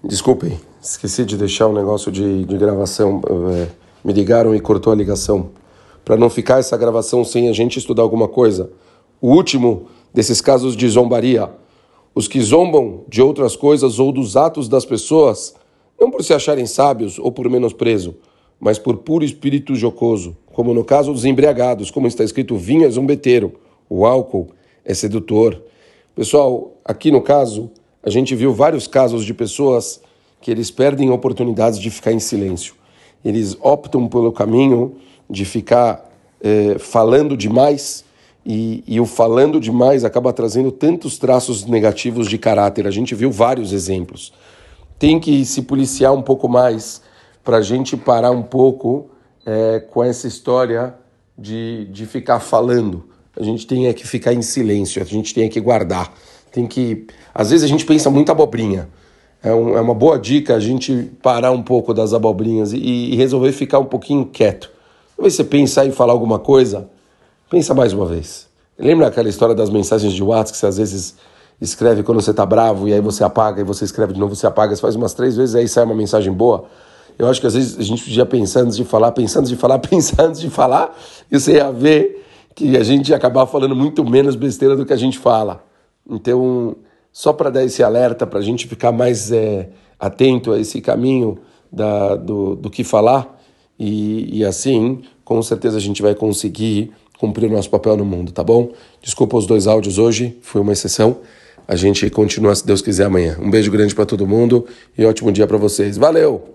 Desculpem, esqueci de deixar um negócio de gravação. Me ligaram e cortou a ligação. Para não ficar essa gravação sem a gente estudar alguma coisa. O último desses casos de zombaria. Os que zombam de outras coisas ou dos atos das pessoas, não por se acharem sábios ou por menosprezo, mas por puro espírito jocoso, como no caso dos embriagados, como está escrito, o vinho é zombeteiro, o álcool é sedutor. Pessoal, aqui no caso, a gente viu vários casos de pessoas que eles perdem oportunidades de ficar em silêncio. Eles optam pelo caminho de ficar falando demais e o falando demais acaba trazendo tantos traços negativos de caráter. A gente viu vários exemplos. Tem que se policiar um pouco mais para a gente parar um pouco com essa história de ficar falando. A gente tem que ficar em silêncio, a gente tem que guardar. Às vezes a gente pensa muito abobrinha. É uma boa dica a gente parar um pouco das abobrinhas e resolver ficar um pouquinho quieto. Talvez você pensar em falar alguma coisa, pensa mais uma vez. Lembra aquela história das mensagens de WhatsApp que você às vezes escreve quando você está bravo e aí você apaga e você escreve de novo, você apaga, você faz umas 3 vezes e aí sai uma mensagem boa? Eu acho que às vezes a gente podia pensar antes de falar, pensar antes de falar, e você ia ver que a gente ia acabar falando muito menos besteira do que a gente fala. Então, só para dar esse alerta, para a gente ficar mais atento a esse caminho do que falar, e assim, com certeza a gente vai conseguir cumprir o nosso papel no mundo, tá bom? Desculpa os 2 áudios hoje, foi uma exceção. A gente continua, se Deus quiser, amanhã. Um beijo grande para todo mundo e ótimo dia para vocês. Valeu!